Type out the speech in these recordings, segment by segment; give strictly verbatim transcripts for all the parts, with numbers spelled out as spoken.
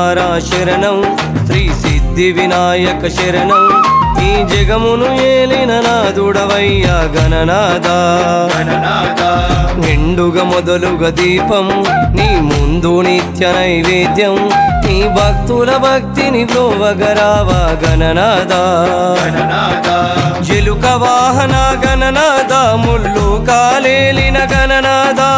కుమార శరణం, శ్రీ సిద్ధి వినాయక శరణం, ఈ జగమును ఏలిన నాదుడవయ్యా గణనాదా. నిండుగా మొదలుగా దీపం నీ ముందు నిత్య నైవేద్యం, నీ భక్తుల భక్తిని బ్రోవగరావా గణనాదా. జలుక వాహన గణనాదా, ముల్లు కాలేలిన గణనాదా.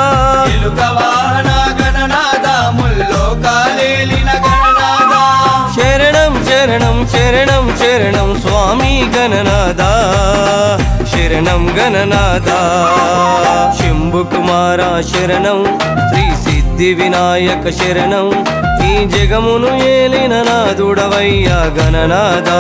శరణం శరణం శరణం శరణం స్వామి గణనాదా, శరణం గణనాదా. శంభు కుమార శరణం, శ్రీ సిద్ధి వినాయక శరణం, ఈ జగమును ఏలిన నాదుడవయ్యా గణనాదా.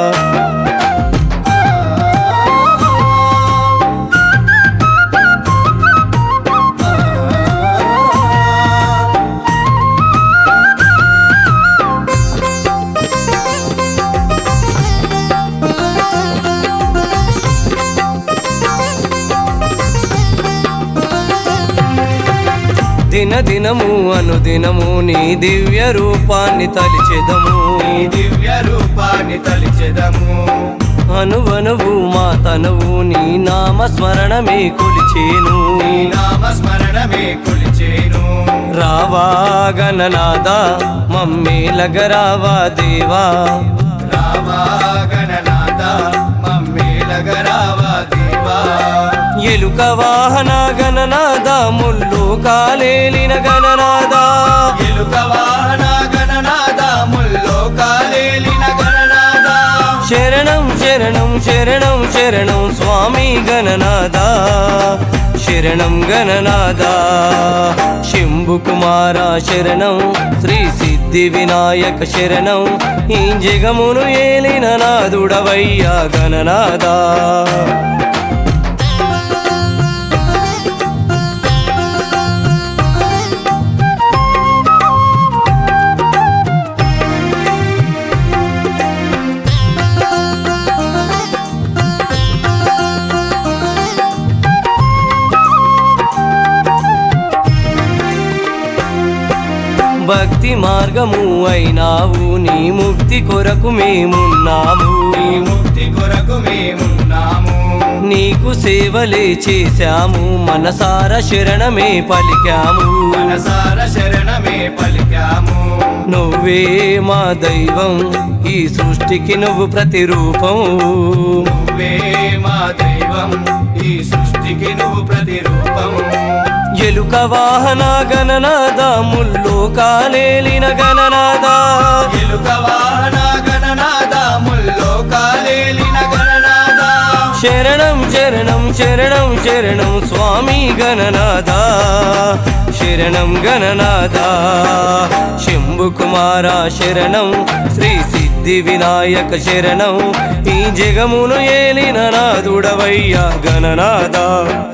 దిన దినము అనుదినము నీ దివ్య రూపాన్ని తలిచెదము, దివ్య రూపాన్ని తలిచెదము. అనువనువు మా తనువు నీ నామస్మరణమే కొలిచేను, నీ నామస్మరణమే కొలిచేను. రావా గణనాదా మమ్మేలగరావా దేవా. రావా గణనాదా మమ్మేలగరావా దేవా. ఎలుక వాహన గణనాదా, ముల్లు కాలేలిన గణనాదా. ఎలుక వాహన గణనాదా, ముల్లో కాలేలిన గణనాదా. శరణం శరణం శరణం శరణం స్వామి గణనాదా, శరణం గణనాదా. శంభు కుమార శరణం, శ్రీ సిద్ధి వినాయక శరణం, ఈ జగమును ఏలిన నాదుడవయ్యా గణనాదా. భక్తి మార్గము అయినావు, నీ ముక్తి కొరకు మేమున్నాము, నీ ముక్తి కొరకు మేమున్నాము. నీకు సేవలే చేశాము, మనసార శరణమే పలికాము, మనసార శరణమే పలికాము. నువ్వే మా దైవం, ఈ సృష్టికి నువ్వు ప్రతిరూపం. నువ్వే మా దైవం, ఈ సృష్టికి నువ్వు ప్రతిరూపం. ఎలుక వాహన గణనాదా, ముల్లు కాలేలిన గణనాదా. ఎలుక వాహన గణనాదా, ముల్లో కాలేలిన గణనాదా. శరణం శరణం శరణం శరణం స్వామి గణనాదా, శరణం గణనాదా. శంభు కుమార శరణం, శ్రీ సిద్ధి వినాయక శరణం, ఈ జగమును ఏలిన నాదుడవయ్యా గణనాదా.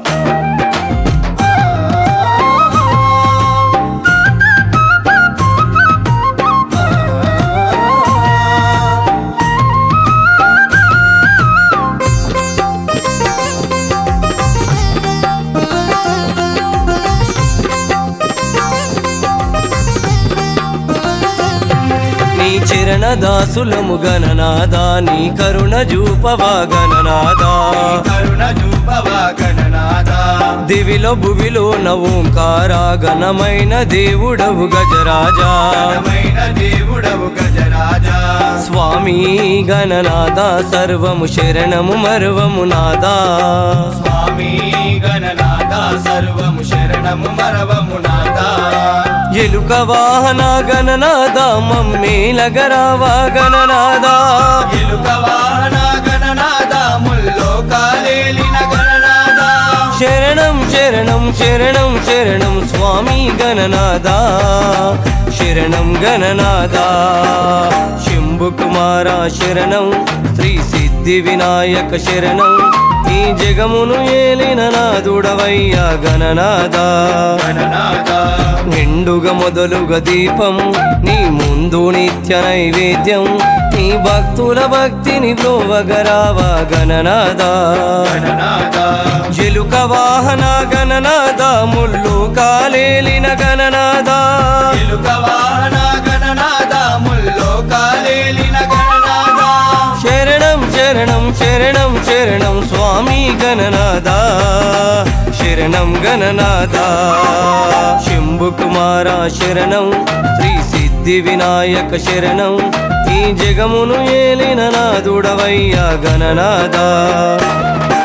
నీ చరణ దాసులము గణనాదా, నీ కరుణ జూపవా గణనాదా. కరుణ చూపవా గణనాదా. దివిలో భువిలో నవోంకార ఘనమైన దేవుడవు గజరాజా. ఘనమైన దేవుడవు గజరాజా. స్వామి గణనాదా, సర్వము శరణము మర్వము నాదా. స్వామి గణనాదా, సర్వము శరణము మరవము నాదా. ఎలుక వాహన గణనాదా, మమ్మేలగరావా గణనాదా. ఎలుక వాహన గణనాదా, ముల్లో కాలేలిన గణనాదా. శరణం శరణం శరణం శరణం స్వామి గణనాదా, శరణం గణనాదా. శంభు కుమార శరణం, శ్రీ సిద్ధి వినాయక శరణం, ఈ జగమును ఏలిన నాదుడవయ్యా గణనాదా. గణనాదా. నిండుగా మొదలుగా దీపం నీ ముందు నిత్య నైవేద్యం, నీ భక్తుల భక్తిని బ్రోవగరావా గణనాదా. గణనాదా. జలుక వాహన గణనాదా, ముల్లు కాలేలిన గణనాదా. ఎలుక వాహన గణనాదా, ముల్లోకాలేలిన గణనాద శరణం శరణం శరణం శరణం స్వామి గణనాద శరణం గణనాద శంభు కుమార శరణం శ్రీ సిద్ధి వినాయక శరణం ఈ జగమును ఏలిన నాదుడవయ్యా గణనాద